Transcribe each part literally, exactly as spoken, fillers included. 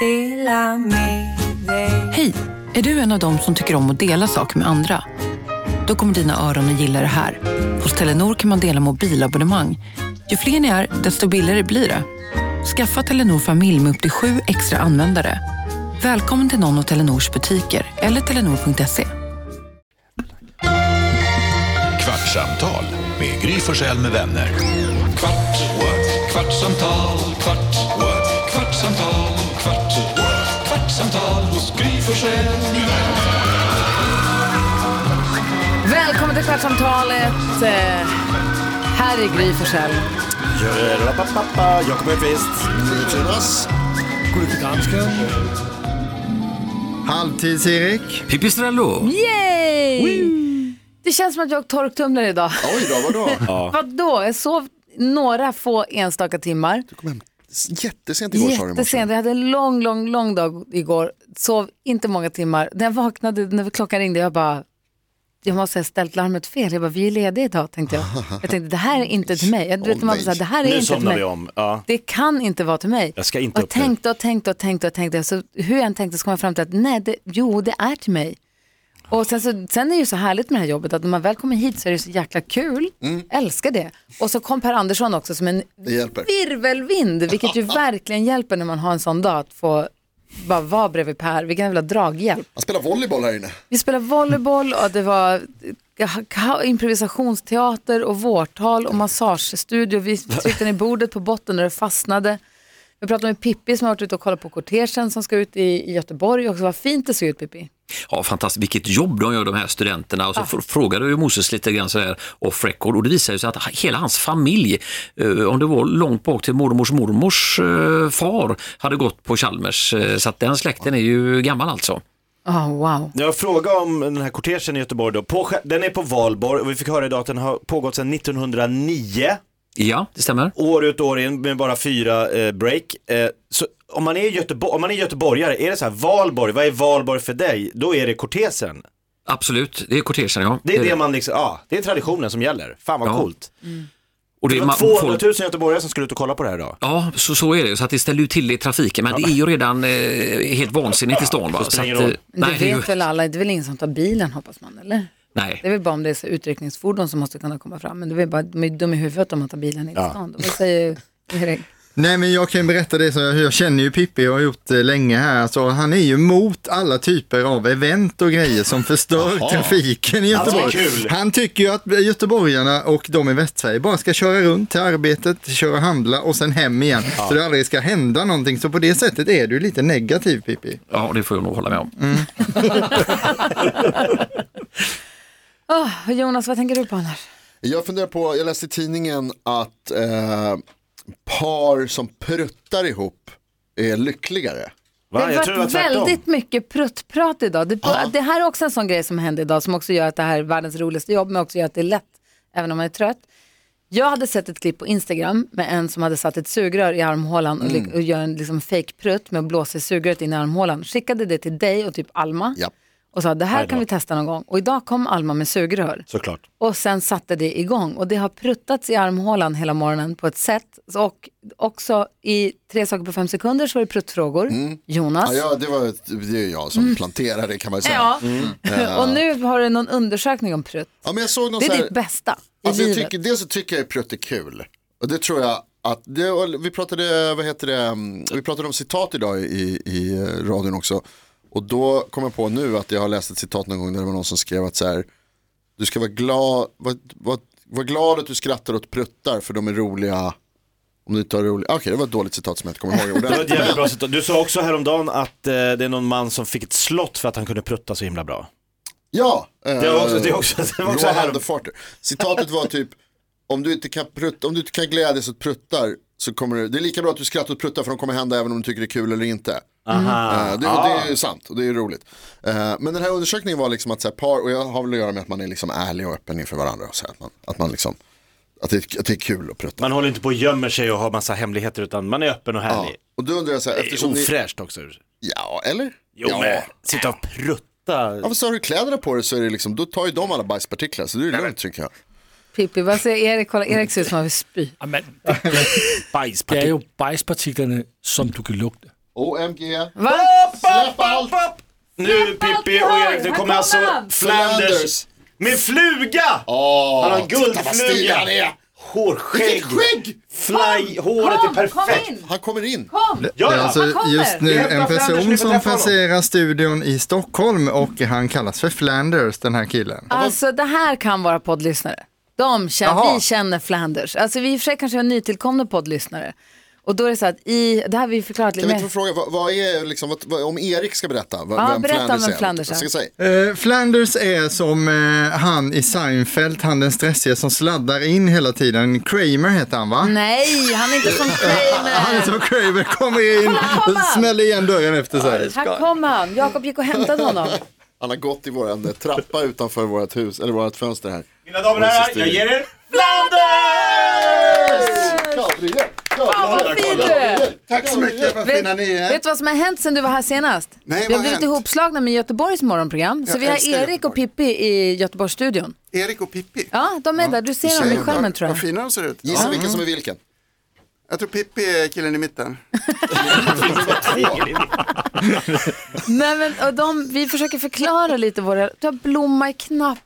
dela med dig. Hej, är du en av dem som tycker om att dela saker med andra? Då kommer dina öron att gilla det här. Hos Telenor kan man dela mobilabonnemang. Ju fler ni är, desto billigare blir det. Skaffa Telenor familj med upp till sju extra användare. Välkommen till någon av Telenors butiker eller telenor punkt se. Kvartsamtal med Gry Forssell med vänner. Kvart, what? Kvartsamtal, kvart, what? Kvartsamtal, kvart, what? Kvartsamtal hos Gry Forssell med vänner. Välkommen till Kvartsamtalet. Här är Gry Forssell. Jakob Öqvist. Jonas. Gullige Dansken. Halvtids-Erik. Pipistrello. Yay! Wee! Det känns som att jag torktumlar idag. Oj då, vadå? Ja. Vadå? Jag sov några få enstaka timmar. Du kom hem jättesent igår. Jättesent. Jag hade en lång, lång, lång dag igår. Sov inte många timmar. När jag vaknade, när klockan ringde, jag bara... Jag måste ha ställt larmet fel. Jag bara, vi är lediga idag, tänkte jag. Jag tänkte, det här är inte till mig. Jag, vet, man bara, det här är nu inte till mig. Vi om. Ja. Det kan inte vara till mig. Jag ska inte och tänkte och tänkte och tänkte och tänkte. Så hur jag än tänkte så kom jag fram till att nej, det, jo, det är till mig. Och sen, så, sen är det ju så härligt med det här jobbet att när man väl kommer hit så är det så jäkla kul. Mm. Älskar det. Och så kom Per Andersson också som en virvelvind, vilket ju verkligen hjälper när man har en sån dag att få bara vara bredvid Per. Vilken jävla draghjälp. Han spelar volleyboll här inne. Vi spelar volleyboll och det var improvisationsteater och vårtal och massagestudio. Vi tryckte ner bordet på botten när det fastnade. Vi pratade med Pippi som har varit ute och kollat på kortegen som ska ut i, i Göteborg. Och vad fint det ser ut, Pippi. Ja, fantastiskt. Vilket jobb de gör, de här studenterna. Och så ah. frågade ju Moses lite grann så här off record. Och det visade sig att hela hans familj, eh, om det var långt bak till mormors mormors eh, far, hade gått på Chalmers. Eh, så att den släkten är ju gammal alltså. Oh, wow. Jag frågar om den här kortegen i Göteborg då. På, den är på Valborg och vi fick höra idag att den har pågått sedan nittonhundraniio. Ja, det stämmer. År ut år in med bara fyra eh, break. Eh, så om man är Göteborg, om man är göteborgare, är det så här, Valborg, vad är Valborg för dig? Då är det kortesen. Absolut, det är kortegen, ja. Det är det, det man liksom, ja, det är traditionen som gäller. Fan vad ja. coolt. Mm. Och det, det var tvåhundratusen göteborgare som skulle ut och kolla på det här idag. Ja, så, så är det. Så att det ställer ju till i trafiken. Men ja. det är ju redan eh, helt vansinnigt i stan. Va? Så att, eh, nej, det vet väl alla, det är väl ingen som tar bilen, hoppas man, eller? Nej. Det är väl bara om det är så utryckningsfordon som måste kunna komma fram. Men det är väl bara de är dum i huvudet om man tar bilen i ja. stan. Vad säger Erik? Nej, men jag kan berätta det, så jag känner ju Pippi och har gjort det länge här. Alltså, han är ju mot alla typer av event och grejer som förstör Aha. trafiken i Göteborg. Han tycker ju att göteborgarna och de i Västsverige bara ska köra runt till arbetet, köra handla och sen hem igen. Ja. Så det aldrig ska hända någonting. Så på det sättet är du lite negativ, Pippi. Ja, det får jag nog hålla med om. Mm. oh, Jonas, vad tänker du på annars? Jag funderar på, jag läste i tidningen att eh, par som pruttar ihop är lyckligare. Va? Det har varit väldigt mycket pruttprat idag. Det, ah. det här är också en sån grej som händer idag som också gör att det här är världens roligaste jobb, men också gör att det är lätt även om man är trött. Jag hade sett ett klipp på Instagram med en som hade satt ett sugrör i armhålan mm. och, och gör en liksom fake prutt med att blåsa sugröret in i armhålan. Skickade det till dig och typ Alma. Ja. Och sa, det här kan vi testa någon gång. Och idag kom Alma med sugrör. Såklart. Och sen satte det igång. Och det har pruttats i armhålan hela morgonen på ett sätt. Och också i tre saker på fem sekunder så var det pruttfrågor. Mm. Jonas. Ja, ja, det var det är jag som mm. planterade, kan man säga. Ja. Mm. Mm. Och nu har du någon undersökning om prutt. Ja, men jag såg någon det är så här, ditt bästa i alltså livet. Jag tycker, dels så tycker jag att prutt är kul. Och det tror jag att det, vi pratade, vad heter det, vi pratade om citat idag i, i radion också. Och då kom jag på nu att jag har läst ett citat någon gång där det var någon som skrev att så här, du ska vara glad, var, var, var glad att du skrattar åt pruttar för de är roliga om du tar roliga. Okej, okay, det var ett dåligt citat som jag inte kommer ihåg. Det var ett jävligt bra citat. Du sa också häromdagen att eh, det är någon man som fick ett slott för att han kunde prutta så himla bra. Ja, eh, det var också, det var också, det var också här. Citatet var typ, om du inte kan prutta, om du inte kan glädjas åt pruttar så kommer det, det är lika bra att du skrattar åt pruttar för de kommer hända även om du tycker det är kul eller inte. Aha. Uh, det, ah. det är ju sant och det är roligt. Uh, men den här undersökningen var liksom att så här, par, och jag har väl att göra med att man är liksom ärlig och öppen inför varandra och så här, att man, att man liksom att det, att det är kul att prutta. Man håller inte på och gömmer sig och har massa hemligheter utan man är öppen och härlig. Ja. Och då undrar jag så här, eftersom det är ofräscht ni... också. Ja, eller? Jo, ja. men sitta och prutta. Ja, så har du kläderna på dig så är det liksom, då tar ju de alla bajspartiklar så det är lugnt tycker jag. Pippi, vad säger Erik? Kolla, Erik ser ut som han vill spy. Ja, men, det är ju bajspartiklarna som du kan lukta. O M G. Va? Släpp allt. Nu Pippi och Erik, nu kommer alltså Flanders med fluga! Åh, Han har en titta vad stilig guldfluga. han är. Hårskägg. Vilket skägg! Fly, håret är Kom perfekt. in! Han kommer in. Kom! Ja, Det är ja. alltså Han kommer. just nu Vi hämtar en Flanders, person vi får som träffa honom. passerar studion i Stockholm och han kallas för Flanders, den här killen. Alltså det här kan vara poddlyssnare. De känner, Jaha. vi känner Flanders. Alltså vi i och för sig kanske har nytillkomna poddlyssnare. Och då är det så att i, det här har vi förklarat Kan lite vi inte mer. få fråga, vad, vad är liksom, vad, vad, om Erik ska berätta vad, Ja, vem berätta Flanders vem är. Flanders är. Jag ska säga. Eh, Flanders är som eh, han i Seinfeld, han den stressiga som sladdar in hela tiden. Kramer heter han va? Nej, han är inte som Han är Kramer. som Kramer, kommer in Kolla, kolla. och smäller igen dörren efter sig. Här kommer han. Jakob gick och hämtade honom. Han har gått i våran eh, trappa utanför vårt hus, eller vårt fönster här. Mina damer och herrar, jag ger er Flanders! Gabriel, Fan vad fin du är. Tack så mycket, vad fina ni är. Vet du vad som har hänt sen du var här senast? Nej, vi vad har har blivit hänt? ihopslagna med Göteborgs morgonprogram. Så Jag vi har älskar Erik och Göteborg. Pippi i Göteborgsstudion. Erik och Pippi. Ja, de är där. Du ser dem i skärmen tror Vad jag. fina de ser ut. Gissa Ja. vilken som är vilken. Jag tror Pippi är killen i mitten. Nej, men, och de, vi försöker förklara lite våra... Du har blomma i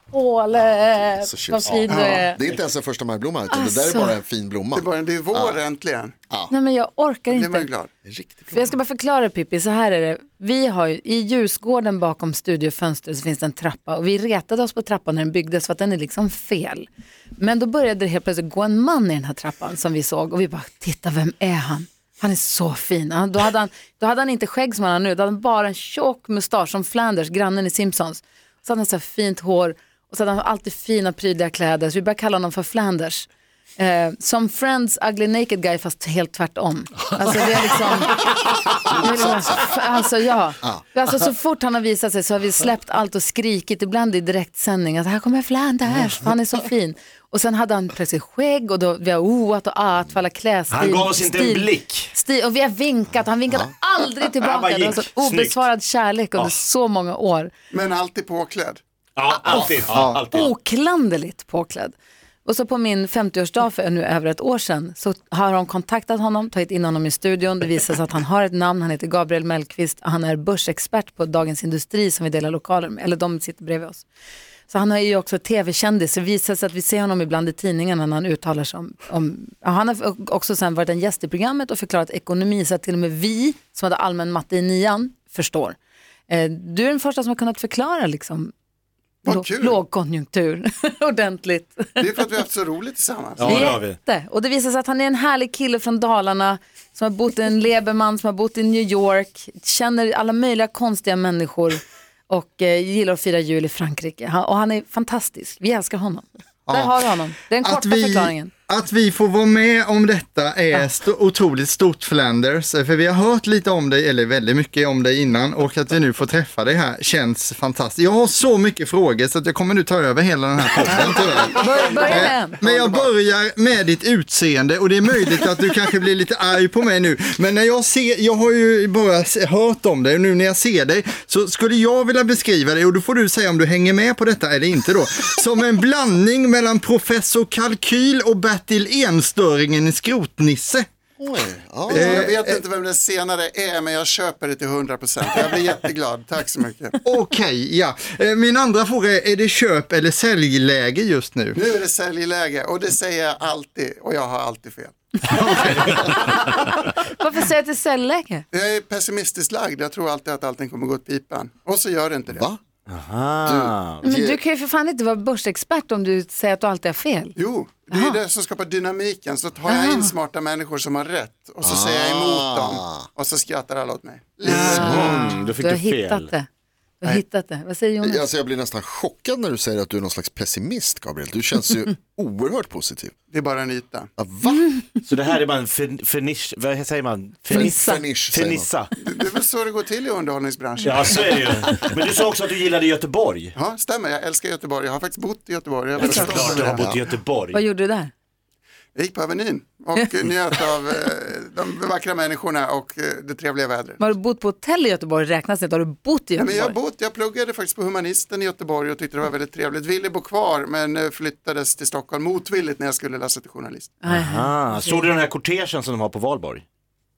knapphålet. Så Vad tjusigt. fin du är. Det är inte ens en första majblomma, utan det Alltså. där är bara en fin blomma. Det är, bara, det är vår äntligen. Nej, men jag orkar Det blir man ju inte. glad. En riktig För jag ska bara förklara Pippi, så här är det. Vi har ju, i ljusgården bakom studiofönstret så finns det en trappa och vi retade oss på trappan när den byggdes för att den är liksom fel. Men då började det helt plötsligt gå en man i den här trappan som vi såg och vi bara, titta vem är han? Han är så fin. Han, då, hade han, då hade han inte skägg som han har nu, då hade han bara en tjock mustasch som Flanders, grannen i Simpsons. Så hade han så här fint hår och så hade han alltid fina prydliga kläder så vi började kalla honom för Flanders. Eh, som Friends Ugly Naked Guy fast helt tvärtom. Alltså det är liksom, det är liksom alltså ja. Alltså så fort han har visat sig så har vi släppt allt och skrikit ibland i direktsändning att här kommer Flanders, han är så fin. Och sen hade han plötsligt skägg och då vi har oat och at för alla klädstil. Han gav oss inte en blick. Stil, och vi har vinkat, han vinkade aldrig tillbaka. Han bara Det var gick. så obesvarad kärlek under Ja. så många år. Men alltid påklädd. Ja, alltid. Ja, alltid. Oklanderligt påklädd. Och så på min femtioårsdag för nu över ett år sedan så har de kontaktat honom, tagit in honom i studion. Det visar sig att han har ett namn, han heter Gabriel Mellqvist. Han är börsexpert på Dagens Industri som vi delar lokaler med, eller de sitter bredvid oss. Så han är ju också tv-kändis, så det visar sig att vi ser honom ibland i tidningarna när han uttalar sig om, om ja, han har också sen varit en gäst i programmet och förklarat ekonomi så att till och med vi som hade allmän matte i nian förstår. Eh, du är den första som har kunnat förklara liksom Vad Lå- kul. lågkonjunktur ordentligt. Det är för att vi har haft så roligt tillsammans. Ja, det har vi. Jätte. Och det visar sig att han är en härlig kille från Dalarna som har bott i en leberman, som har bott i New York, känner alla möjliga konstiga människor och eh, gillar att fira jul i Frankrike. Han, och han är fantastisk. Vi älskar honom. Där har du honom. Det är den Att korta vi, förklaringen. att vi får vara med om detta är st- otroligt stort Flanders, för vi har hört lite om dig, eller väldigt mycket om dig innan, och att vi nu får träffa dig här känns fantastiskt. Jag har så mycket frågor så att jag kommer nu ta över hela den här podden tyvärr. Bör, börja med Eh, en. Men jag börjar med ditt utseende och det är möjligt att du kanske blir lite arg på mig nu. Men när jag ser, jag har ju bara se- hört om dig och nu när jag ser dig så skulle jag vilja beskriva dig och då får du säga om du hänger med på detta eller inte då. Som en blandning mellan professor Kalkyl och Bertil Enstöringen i Skrotnisse. Oj, ja. Jag vet inte vem den senare är, men jag köper det till hundra procent. Jag blir jätteglad. Tack så mycket. Okej, ja. Eh, Min andra fråga är, är det köp eller säljläge just nu? Nu är det säljläge och det säger jag alltid och jag har alltid fel. Varför säger jag att det är säljläge? Jag är pessimistiskt lagd. Jag tror alltid att allting kommer gå åt pipan. Och så gör det inte det. Va? Ah. Men du kan ju för fan inte vara börsexpert om du säger att du alltid har fel. Jo, det är det som skapar dynamiken. Så tar jag in smarta människor som har rätt och så säger jag emot dem och så skrattar alla åt mig. Mm, då fick Du har du fel. hittat det. Du har hittat det. Vad säger Jonas? Alltså jag blir nästan chockad när du säger att du är någon slags pessimist, Gabriel. Du känns ju oerhört positiv. Det är bara en yta. Ja, va? Så det här är bara en fin- finish, vad säger man? Fernissa. Finish, säger man. Finissa. Det, det är väl så det går till i underhållningsbranschen. Ja, så är det ju. Men du sa också att du gillade Göteborg. Ja, stämmer. Jag älskar Göteborg. Jag har faktiskt bott i Göteborg. Jag, är väldigt stolt Klart över du det. har bott i Göteborg. Vad gjorde du där? Jag gick på Avenyn och njöt av eh, de vackra människorna och eh, det trevliga vädret. Har du bott på hotell i Göteborg? Räknas det inte? Har du bott i Ja, men Göteborg? jag, bott, jag pluggade faktiskt på Humanisten i Göteborg och tyckte det var väldigt trevligt. Ville bo kvar men eh, flyttades till Stockholm motvilligt när jag skulle läsa till journalist. Ah, såg du den här kortegen som de har på Valborg?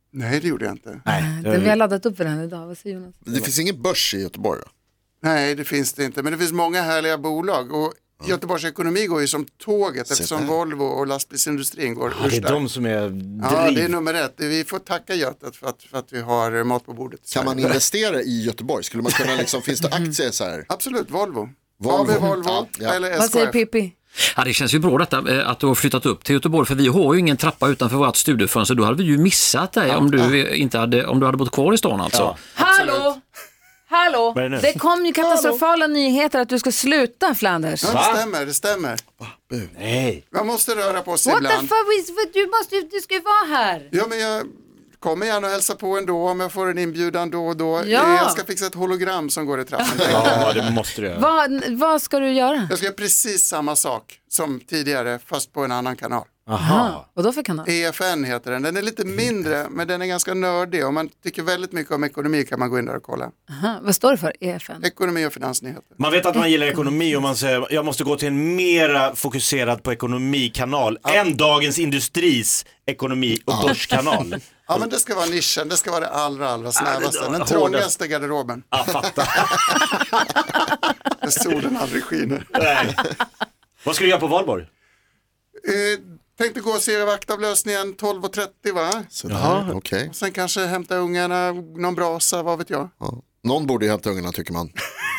Nej, det gjorde jag inte. Nej, Det vi har laddat upp för den idag. Vad säger Jonas? Det finns ingen börs i Göteborg då? Nej, det finns det inte. Men det finns många härliga bolag. Och Göteborgs ekonomi går ju som tåget eftersom där. Volvo och lastbilsindustrin går Ja, det är de som är Ja, driv. det är nummer ett. Vi får tacka Götet för att, för att vi har mat på bordet. i Kan man Sverige. investera i Göteborg? Skulle man kunna liksom, finns det aktier så här? Absolut, Volvo. Volvo. A B Volvo Ja, ja. eller Vad S K säger F. Pippi? Ja, det känns ju bra detta eh, att du har flyttat upp till Göteborg, för vi har ju ingen trappa utanför vårt studiofönster. Då hade vi ju missat dig om du eh, inte hade, om du hade bott kvar i stan alltså. Ja. Hallå! Hallå! Vad är det nu? Det kom ju katastrofala nyheter att du ska sluta, Flanders. Ja, det stämmer, det stämmer. Nej. Man måste röra på sig What the ibland. fuck? Vi- Du, måste, du ska ju vara här. Ja, men jag kommer gärna och hälsa på ändå om jag får en inbjudan då och då. Ja. Jag ska fixa ett hologram som går i trappan. Ja, det måste du göra. Vad, vad ska du göra? Jag ska göra precis samma sak som tidigare fast på en annan kanal. Aha. Och då för kanal? E F N heter den. Den är lite mindre men den är ganska nördig. Om man tycker väldigt mycket om ekonomi kan man gå in där och kolla. Aha. Vad står det för? E F N? Ekonomi och finansnyheter. Man vet att man gillar ekonomi och man säger jag måste gå till en mera fokuserad på ekonomikanal än Dagens Industris ekonomi- och börskanal. Ja, men det ska vara nischen. Det ska vara det allra, allra snävaste. Den hårdaste. trångaste garderoben. Ja, fatta. Där solen aldrig skiner. Nej. Vad ska du göra på Valborg? Eh, tänkte gå och se vaktavlösningen tolv och trettio va? Sådär, okej. Sen kanske hämta ungarna, någon brasa, vad vet jag. Ja. Någon borde ju hämta ungarna tycker man.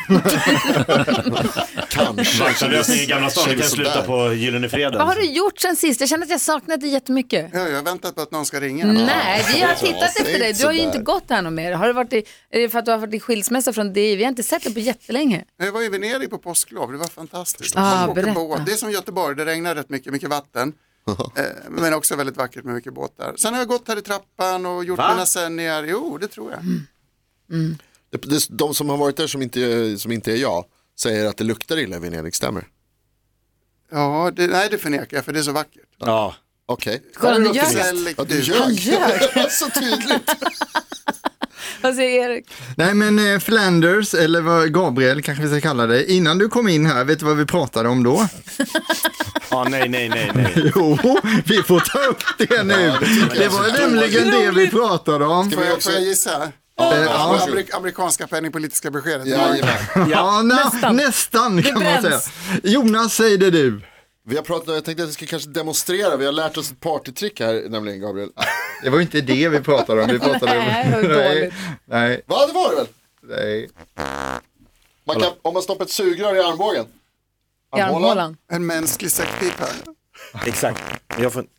Kanske. Vaktavlösning i Gamla stan, det kan Känns sluta sådär. på Gyllene Fredag. Vad har du gjort sen sist? Jag känner att jag saknat dig jättemycket. Ja, jag har väntat på att någon ska ringa. Nej, vi har tittat säg efter dig. inte Du har ju sådär. inte gått här någon mer. Har det varit i, är det för att du har varit i skilsmässa från dig? Vi har inte sett dig på jättelänge. Jag var i Venedig på påsklov, det var fantastiskt. Ah, Man åker berätta. båt. Det är som Göteborg, det regnar rätt mycket, mycket vatten. eh, men också väldigt vackert med mycket båtar. Sen har jag gått här i trappan och gjort Va? mina sändningar. Jo, det tror jag. Det, det, de som har varit där som inte, som inte är jag säger att det luktar illa i Venedig, stämmer? Ja, det, nej det förnekar jag för det är så vackert. Ja. Okej. Kolla, nu Det gör luktar jag. väldigt Ja, du dyrt. ljög. Så tydligt. Vad säger Erik? Nej men eh, Flanders, eller vad Gabriel kanske vi ska kalla det, innan du kom in här, vet du vad vi pratade om då? Ja, nej, nej, nej, nej. Jo, vi får ta upp det nu. Det var nämligen det vi pratade om. Får jag, får jag gissa? Ja. Ja. Amerik- amerikanska penningpolitiska beskedet. Jajamän. Ja, na, Nästan. nästan kan Det man säga. bränns. Jonas, säg det du. Vi har pratat, jag tänkte att vi ska kanske demonstrera, vi har lärt oss ett partytrick här nämligen Gabriel. Det var ju inte det vi pratade om. Vi pratade om... Nej, vad nej, dåligt. nej, Va, det var det väl? nej. Man kan, om man stoppar ett sugrör i armbågen. I armhålan. En mänsklig säckpipa. Exakt. Jag får...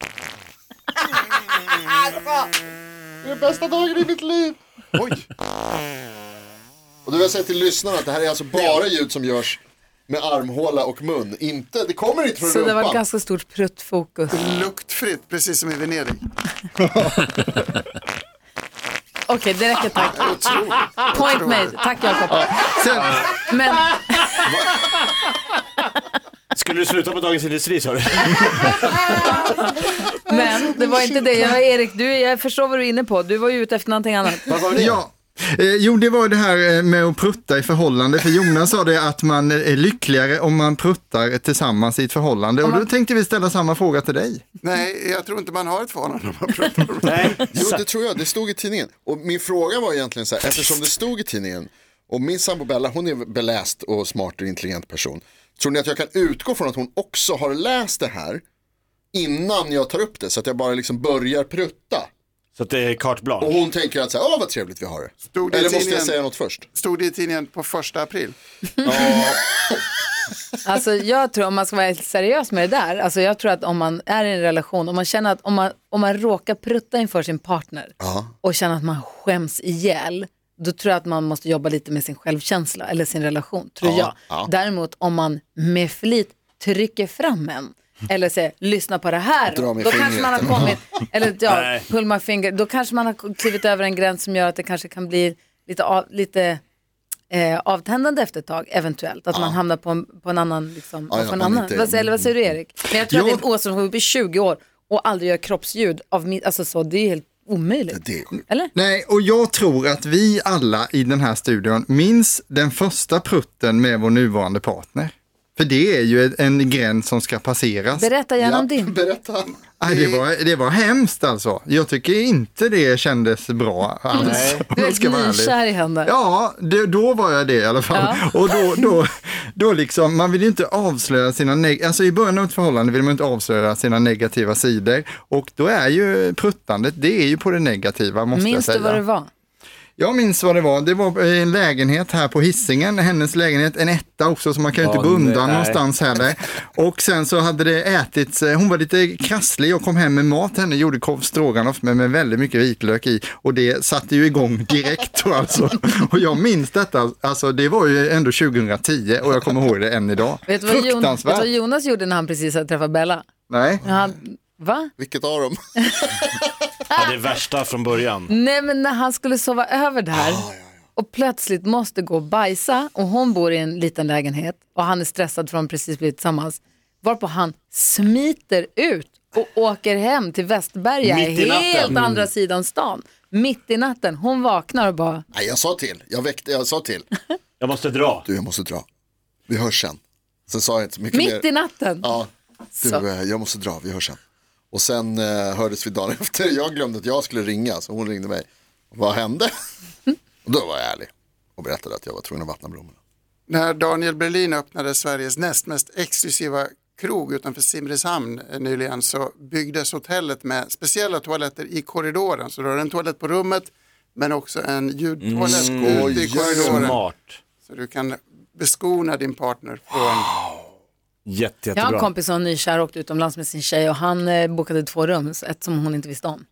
Det är bästa dagen i mitt liv. Oj, Och du vill säga till lyssnarna att det här är alltså bara ljud som görs med armhåla och mun. Inte, det kommer inte från Så det var ett rumpan. ganska stort pruttfokus. luktfritt, precis som i Venedig. Okej, det räcker tack. Otroligt. Point made. Tack Jakob. Sen, Men Skulle du sluta på Dagens Industri, sa du? Men det var inte det. Jag var Erik, du, jag förstår vad du är inne på. Du var ju ute efter någonting annat. Vad var det? ja. Eh, jo, det var det här eh, med att prutta i förhållande. För Jonas sa det att man är lyckligare om man pruttar tillsammans i ett förhållande. Och då tänkte vi ställa samma fråga till dig. Nej, jag tror inte man har ett förhållande om man pratar om det. Nej. Jo, det tror jag, det stod i tidningen. Och min fråga var egentligen så här, eftersom det stod i tidningen, och min sambo Bella, hon är beläst och smart och intelligent person. Tror ni att jag kan utgå från att hon också har läst det här innan jag tar upp det, så att jag bara liksom börjar prutta? Så att det är carte Och blanche. hon tänker att så här, åh vad trevligt vi har det. Stod det i Eller måste jag tidningen? säga något först? Stod det i tidningen på första april? Alltså jag tror, om man ska vara seriös med det där, alltså jag tror att om man är i en relation, om man känner att om man, om man råkar prutta inför sin partner Ja. och känner att man skäms ihjäl, då tror jag att man måste jobba lite med sin självkänsla eller sin relation, tror Ja, jag. ja. Däremot om man med flit trycker fram en eller säger, lyssna på det här, Dra med då kanske fingret. man har kommit, eller ja, Nej. pull my finger, då kanske man har klivit över en gräns som gör att det kanske kan bli lite, av, lite eh, avtändande efter ett tag, eventuellt, att man hamnar på en, på en annan, liksom, Ja, ja, på en man annan. inte- Vad, säger, eller vad säger du Erik? Men jag tror Ja. att det är en åsyn som har uppe i tjugo år och aldrig gör kroppsljud av min, alltså så, det är helt omöjligt. Det är sjukt. Eller? Nej, och jag tror att vi alla i den här studion minns den första prutten med vår nuvarande partner. För det är ju en gräns som ska passeras. Berätta gärna om din. Berätta. Nej, det, var, det var hemskt alltså. Jag tycker inte det kändes bra alls. Du är nykär i henne. Ja, det, då var jag det i alla fall. Ja. Och då, då, då liksom, man vill ju inte avslöja sina neg- alltså i början av ett förhållande vill man inte avslöja sina negativa sidor. Och då är ju pruttandet, det är ju på det negativa, måste Minns jag säga. Minns du vad det var? Jag minns vad det var. Det var en lägenhet här på Hisingen. Hennes lägenhet, en etta också, så man kan ju inte bunda någonstans heller. Och sen så hade det ätits, hon var lite krasslig och kom hem med mat. Henne gjorde korv stroganoff med, med väldigt mycket vitlök i. Och det satte ju igång direkt då, alltså. Och jag minns detta, alltså det var ju ändå tjugohundratio och jag kommer ihåg det än idag. Vet du vad, Jon, vet du vad Jonas gjorde när han precis hade träffat Bella? Nej. Han, va? Vilket av dem? Ja, det är värsta från början. Nej, men när han skulle sova över där ah, ja, ja. och plötsligt måste gå och bajsa och hon bor i en liten lägenhet och han är stressad för att de precis blivit tillsammans. Varpå han smiter ut och åker hem till Västberga, helt mm. andra sidan stan. Mitt i natten. Hon vaknar och bara... Nej, jag sa till. Jag väckte, jag sa till. Jag måste dra. Du, jag måste dra. Vi hörs sen. Sen sa jag inte mycket Mitt mer. i natten? Ja. Du, så. jag måste dra. Vi hörs sen. Och sen eh, hördes vi dagen efter. Jag glömde att jag skulle ringa, så hon ringde mig. Vad hände? Och då var jag ärlig och berättade att jag var tvungen att vattna blommorna. När Daniel Berlin öppnade Sveriges näst mest exklusiva krog utanför Simrishamn nyligen, så byggdes hotellet med speciella toaletter i korridoren. Så du har en toalett på rummet, men också en ljudtoalett mm. ute i korridoren. Smart. Så du kan beskona din partner från... Wow. Jätte, jättebra. Jag har en kompis som nykär och åkte utomlands med sin tjej och han eh, bokade två rum, ett som hon inte visste om.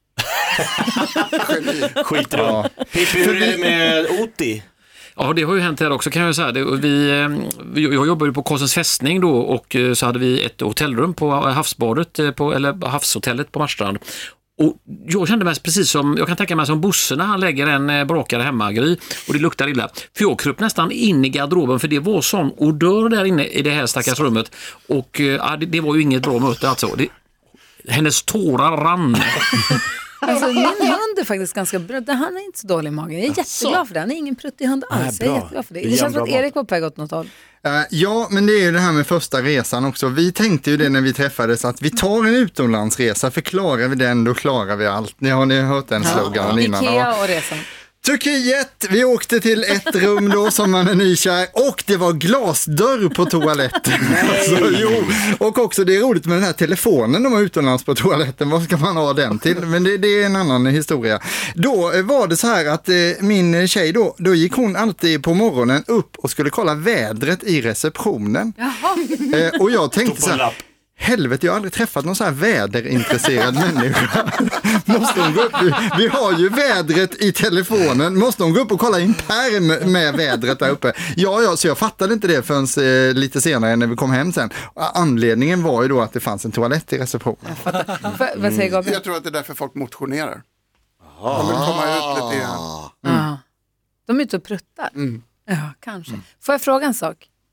Skitrum. Ja. Hur är det med Oti? Ja, det har ju hänt här också, kan jag säga. Det, vi, jag jobbade på Korsens fästning då, och så hade vi ett hotellrum på havsbadet, på, eller havshotellet på Marstrand. Och jag kände mig precis som, jag kan tänka mig som Bosse när han lägger en brakare hemma, Gry, och det luktar illa. För jag kröp nästan in i garderoben, för det var sån odör där inne i det här stackars rummet. Och ja, det, det var ju inget bra möte alltså. Det, hennes tårar rann. Alltså min hund är faktiskt ganska bra. Han är inte så dålig i magen. Jag är jätteglad för det. Han är ingen pruttig hund alls. Jag är jätteglad för det. Det känns som att Erik var på väg åt något håll. Uh, ja, men det är ju det här med första resan också. Vi tänkte ju det när vi träffades, att vi tar en utomlandsresa. För klarar vi den, då klarar vi allt. Ni har ni hört den sloganen ja. innan? Ikea och resan. Turkiet, vi åkte till ett rum då som man är nykär, och det var glasdörr på toaletten. Alltså, jo. Och också det är roligt med den här telefonen de har utomlands på toaletten, vad ska man ha den till? Men det, det är en annan historia. Då var det så här att eh, min tjej då, då gick hon alltid på morgonen upp och skulle kolla vädret i receptionen. Eh, och jag tänkte så här, helvete, jag har aldrig träffat någon så här väderintresserad människa. Måste hon gå upp? Vi, vi har ju vädret i telefonen. Måste hon gå upp och kolla i en pärm med vädret där uppe? Ja, ja, så jag fattade inte det förrän eh, lite senare när vi kom hem sen. Anledningen var ju då att det fanns en toalett i receptionen. Jag, vad säger Gabriel? Jag tror att det är därför folk motionerar. De vill komma ut lite grann. Mm. Ja. De är ute och pruttar. Mm. Ja, kanske. Mm. Får jag fråga en sak?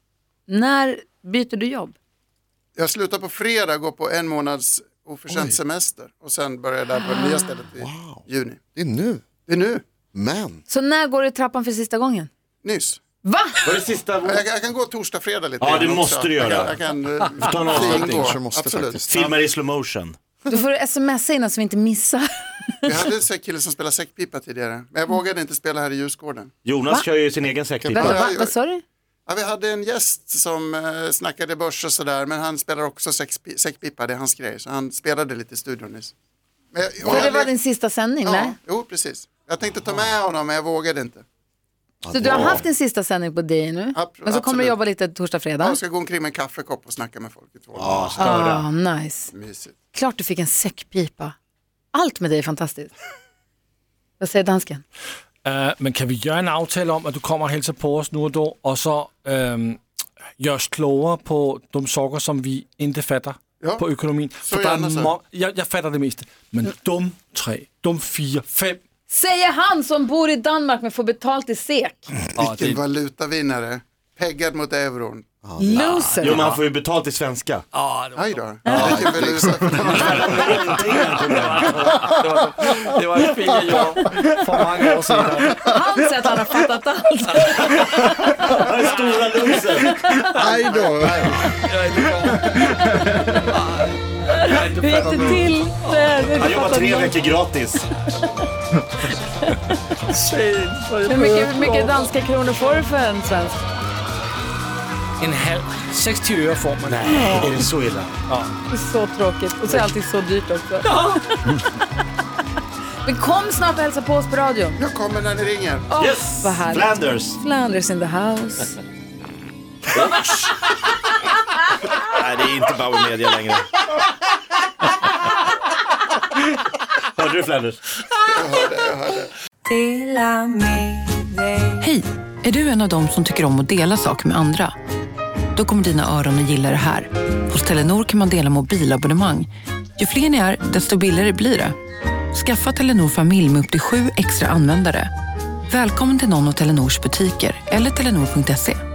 När byter du jobb? Jag slutar på fredag, går på en månads oförtjänt semester. Och sen börjar jag där på det nya stället i wow. juni. Det är nu. Det är nu. Men. Så när går du i trappan för sista gången? Nyss. Va? Var det sista? Jag, jag kan gå torsdag, fredag lite. Ja, det måste också. Du göra. Jag kan, jag kan ta en avslutning. Absolut. Filmar i slow motion. Du får smsa innan så vi inte missar. Jag hade en kille som spelade säckpipa tidigare. Men jag vågade inte spela här i Djurgården. Jonas Va? kör ju sin egen säckpipa. Va? Va? Vad sa du? Ja, vi hade en gäst som eh, snackade börs och sådär, men han spelar också säckpipa, säckpipa, det är hans grej. Så han spelade lite i studion nyss. Men jag, För det var jag, din sista sändning, ja, nej? Jo, precis. Jag tänkte ta med honom, men jag vågade inte. Så du har haft din sista sändning på dig nu? Ab- men så kommer du jobba lite torsdag, fredag? Jag ska gå omkring med en kaffekopp och snacka med folk i två Ja, ah, nice. Mysigt. Klart du fick en säckpipa. Allt med dig är fantastiskt. Vad säger dansken? Uh, men kan vi göra en avtal om att du kommer och hälsar på oss nu och då, och så um, görs klogare på de saker som vi inte fattar ja. på ekonomin? Så För där gärna, må- jag, jag fattar det mesta, men de tre, de fyra, fem. Säger han som bor i Danmark men får betalt i sek. Vilken det... valutavinnare. Peggad mot euron. Ah, loser. Jo, men han får ju betalt i svenska. Ja, det var... Aj då. Ja, Vilken valuta. det var ett fint jobb för många år sedan. Han säger att han har fattat allt. Han är stora loser. Aj då. Hur gick det till? Han jobbar tre veckor gratis. Hur mycket, hur mycket danska kronor får du för en svensk? En halv, sextio öre får man. Nej, är det så illa? Ja. Det är så tråkigt. Och så är alltid så dyrt också. Ja. Men kom snart och hälsa på oss på radion. Jag kommer när ni ringer. Oh, Yes, vad härligt. Flanders. Flanders in the house. Nej, det är inte Bauer Media längre. Hörde du Flanders? Jag hörde, jag hörde. Hej! Är du en av dem som tycker om att dela saker med andra? Då kommer dina öron att gilla det här. Hos Telenor kan man dela mobilabonnemang. Ju fler ni är, desto billigare blir det. Skaffa Telenor familj med upp till sju extra användare. Välkommen till någon av Telenors butiker eller telenor punkt se.